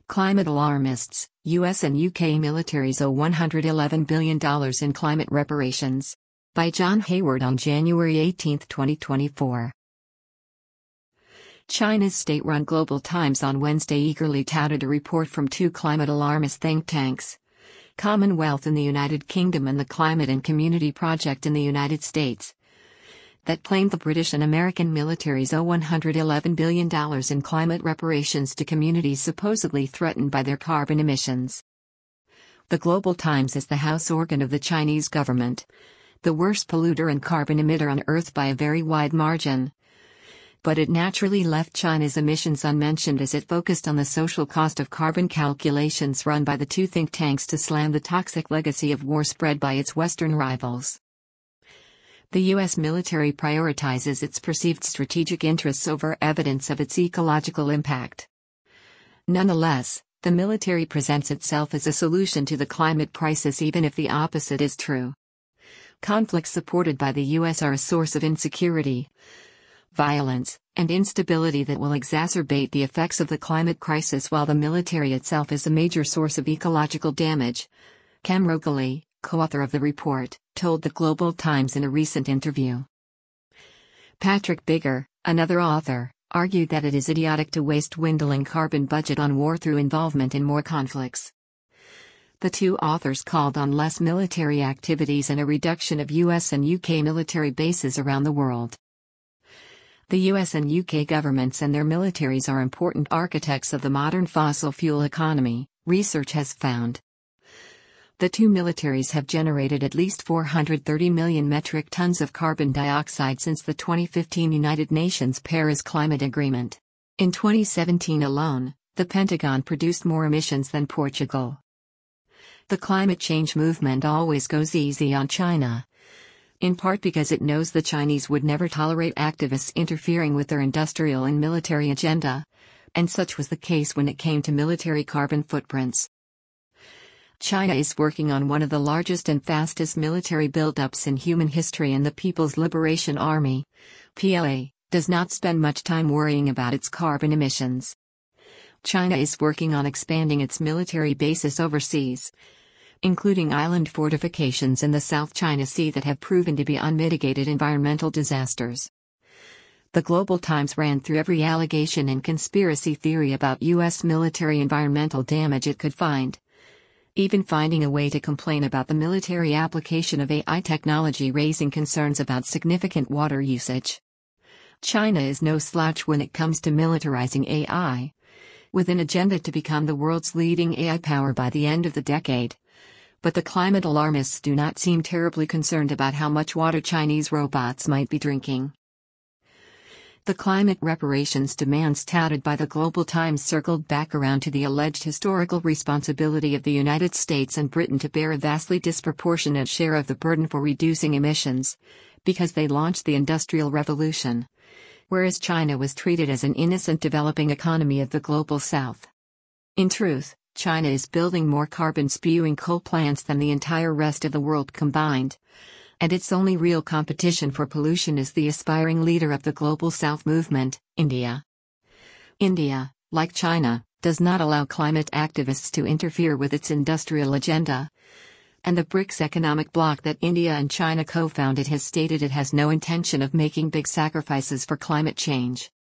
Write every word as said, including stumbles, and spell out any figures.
Climate alarmists, U S and U K militaries owe one hundred eleven billion dollars in climate reparations. By John Hayward on January eighteenth, twenty twenty-four. China's state-run Global Times on Wednesday eagerly touted a report from two climate alarmist think tanks, Commonwealth in the United Kingdom and the Climate and Community Project in the United States, that claimed the British and American militaries owe one hundred eleven billion dollars in climate reparations to communities supposedly threatened by their carbon emissions. The Global Times is the house organ of the Chinese government, the worst polluter and carbon emitter on Earth by a very wide margin. But it naturally left China's emissions unmentioned as it focused on the social cost of carbon calculations run by the two think tanks to slam the toxic legacy of war spread by its Western rivals. The U S military prioritizes its perceived strategic interests over evidence of its ecological impact. Nonetheless, the military presents itself as a solution to the climate crisis even if the opposite is true. Conflicts supported by the U S are a source of insecurity, violence, and instability that will exacerbate the effects of the climate crisis, while the military itself is a major source of ecological damage. Cam Rogali, co-author of the report, told the Global Times in a recent interview. Patrick Bigger, another author, argued that it is idiotic to waste dwindling carbon budget on war through involvement in more conflicts. The two authors called on less military activities and a reduction of U S and U K military bases around the world. The U S and U K governments and their militaries are important architects of the modern fossil fuel economy, research has found. The two militaries have generated at least four hundred thirty million metric tons of carbon dioxide since the twenty fifteen United Nations Paris Climate Agreement. In twenty seventeen alone, the Pentagon produced more emissions than Portugal. The climate change movement always goes easy on China, in part because it knows the Chinese would never tolerate activists interfering with their industrial and military agenda, and such was the case when it came to military carbon footprints. China is working on one of the largest and fastest military buildups in human history, and the People's Liberation Army, P L A, does not spend much time worrying about its carbon emissions. China is working on expanding its military bases overseas, including island fortifications in the South China Sea that have proven to be unmitigated environmental disasters. The Global Times ran through every allegation and conspiracy theory about U S military environmental damage it could find, even finding a way to complain about the military application of A I technology, raising concerns about significant water usage. China is no slouch when it comes to militarizing A I, with an agenda to become the world's leading A I power by the end of the decade. But the climate alarmists do not seem terribly concerned about how much water Chinese robots might be drinking. The climate reparations demands touted by the Global Times circled back around to the alleged historical responsibility of the United States and Britain to bear a vastly disproportionate share of the burden for reducing emissions, because they launched the Industrial Revolution, whereas China was treated as an innocent developing economy of the Global South. In truth, China is building more carbon-spewing coal plants than the entire rest of the world combined, and its only real competition for pollution is the aspiring leader of the Global South movement, India. India, like China, does not allow climate activists to interfere with its industrial agenda, and the BRICS economic bloc that India and China co-founded has stated it has no intention of making big sacrifices for climate change.